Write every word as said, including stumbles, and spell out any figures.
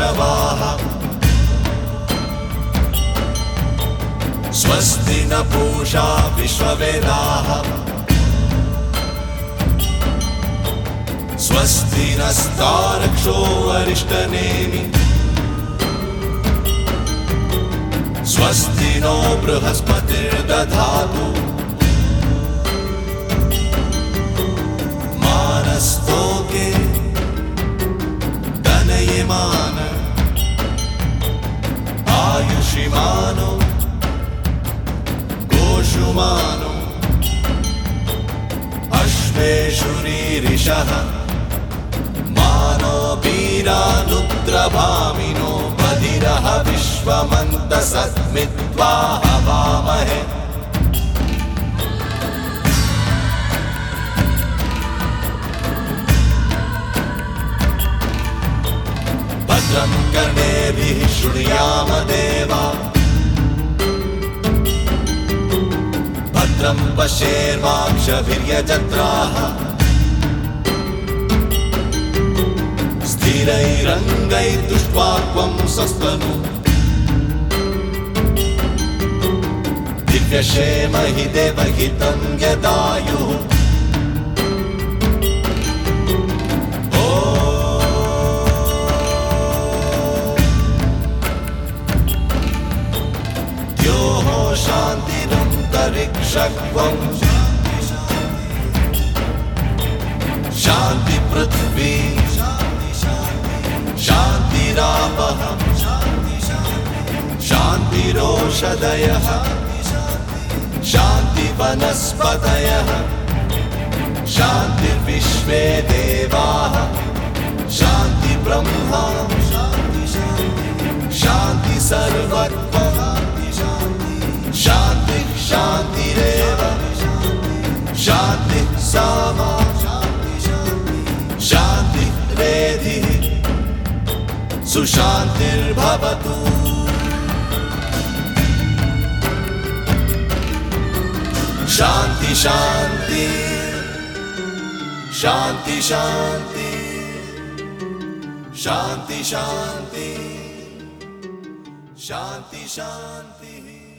पशवः स्वस्ति न पूषा विश्ववेदाः स्वस्ति नस्तार्क्ष्यो अरिष्टनेमिः स्वस्ति नो बृहस्पतिर्दधातु मानस्तोके दनयमान आयुषिमानो गोषुमानो अश्वेषुरीरिषः मानो वीरानुद्रभामिनो बधिरः विश्वमन्तसत्मित्वा हवामहे भद्रं कर्णेभिः शृणुयाम देवा भद्रं पश्येर्वाक्षभिर्यजत्राः स्थिरैरङ्गैस्तुष्ट्वाक्वं सस्तनु दिव्यक्षेम हि देवहितं यदायुः द्योः शान्तिरन्तरिक्षक्वं शान्ति पृथ्वी शान्तिरापः शान्तिरोषधयः शान्तिवनस्पतयः शान्तिर्विश्वे देवाः शान्तिब्रह्मा शान्ति सर्वत्वं शान्तिः शान्तिरेव शान्तिः सामा शान्तिरेधिः सुशान्तिर्भवतु शान्ति शान्ति शान्ति शान्ति शान्ति शान्ति शान्ति शान्ति